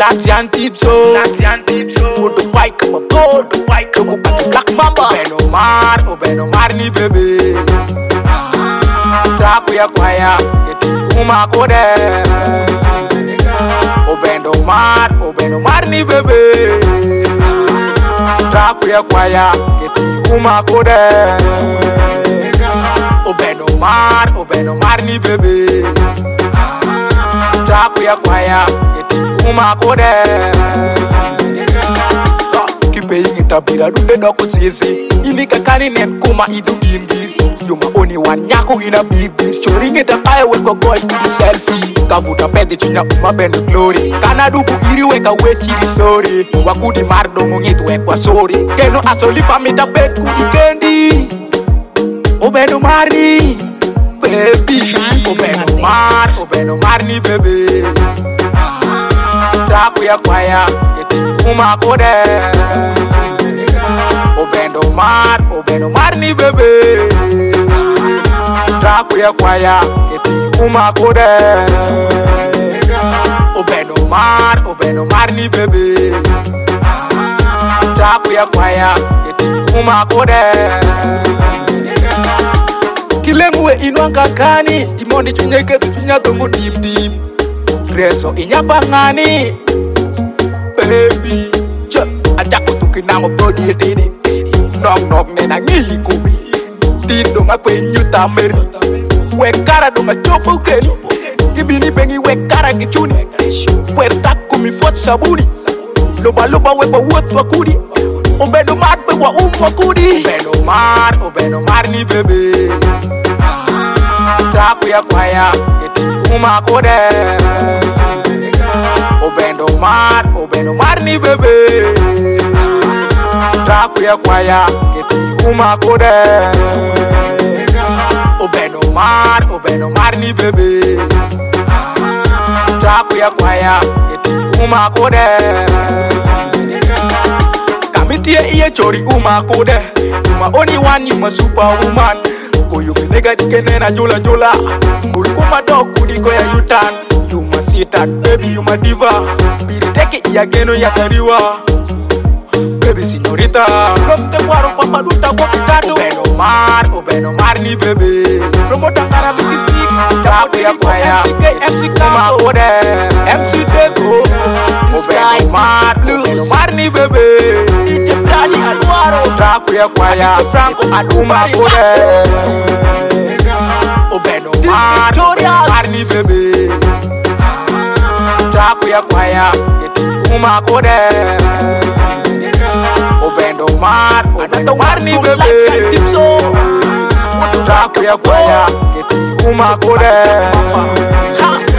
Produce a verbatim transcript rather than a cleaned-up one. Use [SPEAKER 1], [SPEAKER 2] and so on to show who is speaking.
[SPEAKER 1] Latian tipso, Latian tipso. Put the bike on my board, the bike on my black mamba. Obeno mar, obeno mar ni baby. Traku ya kwaya, geti uma kode. Obeno mar, obeno mar ni baby. Traku ya kwaya, geti uma kode. Obeno mar, obeno mar ni baby. Traku ya kwaya, geti uma kode. Kipe ingi tabira dunde doko sisi. Ini kakani nen kuma idu gindi. You my only one nyako in a big bitch. Choring it up I weko go to the selfie. Kavuta pede chunya uma bendo glory. Kana dubu iri weka wechiri sorry. Wakudi mardo ngongetu wekwa sorry. Keno asoli famita bed kudi kendi. Obeno marni baby. Obeno mar, obeno marni baby. Traku ya kwaya, geti uma kode. Obeno mar, obeno marni baby. Traku ya kwaya, geti uma kode. Obeno mar, obeno marni baby. Traku ya kwaya, geti uma kode. Kilemwe inwanga kani, imoni chunyeke chunya dongo deep deep. Reso inyapangani, baby. Cha, ajako tukinango body etini. Knock knock nena ngiyi kubi. Tindo ngakwe nyuta meri. Wekara donga chopo ukeni. Gibini bengi wekara gichuni. Werta kumi fot sabuni. Loba loba wepa wot wakudi. Obeno mar bewa um wakudi. Obeno mar, obeno mar ni baby. Traku ya kwaya, geti uma kode. Obeno mar, obeno mar ni baby. Traku ya kwaya, geti uma kode. Obeno mar, obeno mar ni baby. Traku ya kwaya, geti uma kode. Kamitie iye chori uma kode. Uma only one, you my superwoman. You me nigga dikene na jola jola. Mulko madoku diko ya yutan. You my sitan, baby you my diva. Biri teke iya geno ya kariwa. Baby signorita. From the waro papa duta kwa kikado. Obeno mar, obeno mar ni baby. Promo tangara bigi stick. Traku ya kwaya, M C K, M C K uma kode. M C Dego. Obeno mar, obeno mar ni baby. Ite brani anuaro. Traku ya kwaya, Franco aduma kode. Obeno mar, obeno mar ni baby. Traku ya kwaya, geti uma kode. Obeno mar, obeno mar ni baby. Traku ya kwaya, geti uma kode.